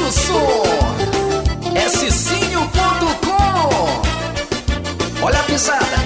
o som, é Cicinho.com. Olha a pisada.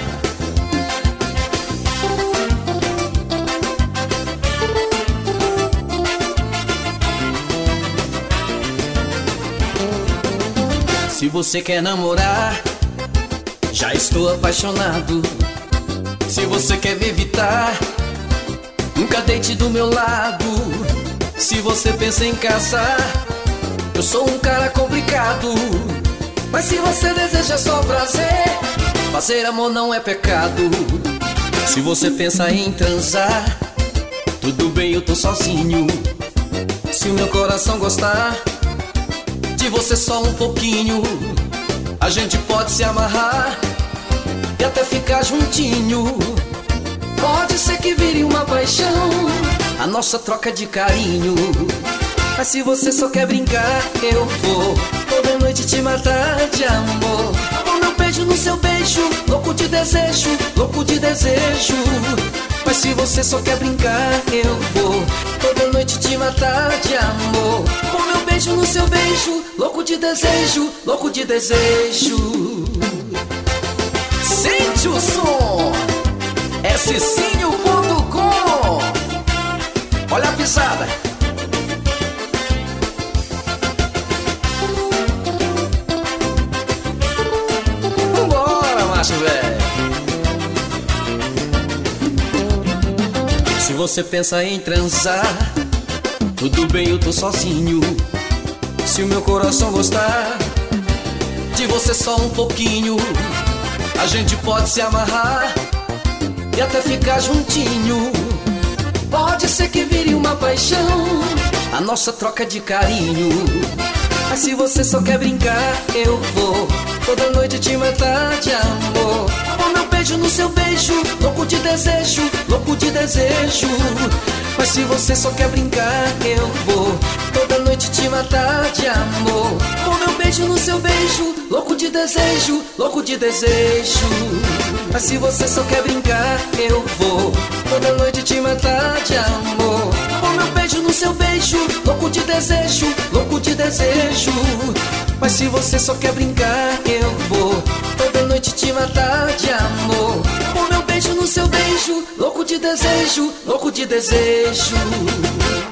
Se você quer namorar, já estou apaixonado. Se você quer me evitar, nunca deite do meu lado. Se você pensa em casar, eu sou um cara complicado. Mas se você deseja só prazer, fazer amor não é pecado. Se você pensa em transar, tudo bem, eu tô sozinho. Se o meu coração gostar de você só um pouquinho, a gente pode se amarrar e até ficar juntinho. Pode ser que vire uma paixão, a nossa troca de carinho. Mas se você só quer brincar, eu vou toda noite te matar de amor. Com meu beijo no seu beijo, louco de desejo, louco de desejo. Mas se você só quer brincar, eu vou toda noite te matar de amor. Com meu beijo no seu beijo, louco de desejo, louco de desejo. Sente o som, é Cicinho.com. Olha a pisada. Vambora, macho velho. Se você pensa em transar, tudo bem, eu tô sozinho. Se o meu coração gostar de você só um pouquinho, a gente pode se amarrar e até ficar juntinho. Pode ser que vire uma paixão, a nossa troca de carinho. Mas se você só quer brincar, eu vou toda noite te matar de amor. Com meu beijo no seu beijo, louco de desejo, louco de desejo. Mas se você só quer brincar, eu vou toda noite te matar de amor. Com meu beijo no seu beijo, louco de desejo, louco de desejo. Mas se você só quer brincar, eu vou toda noite te matar de amor. Com meu beijo no seu beijo, louco de desejo, louco de desejo. Mas se você só quer brincar, eu vou toda noite te matar de amor. Com meu beijo no seu beijo, louco de desejo, louco de desejo.